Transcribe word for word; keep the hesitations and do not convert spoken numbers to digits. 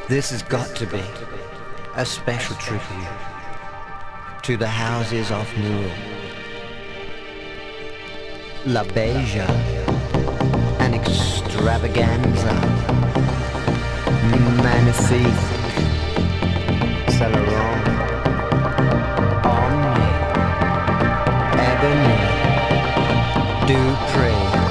This has got to be a special tribute to the houses of Noor, La Beja, an extravaganza, magnifique, Celeron, Omni, Ebony, Dupree.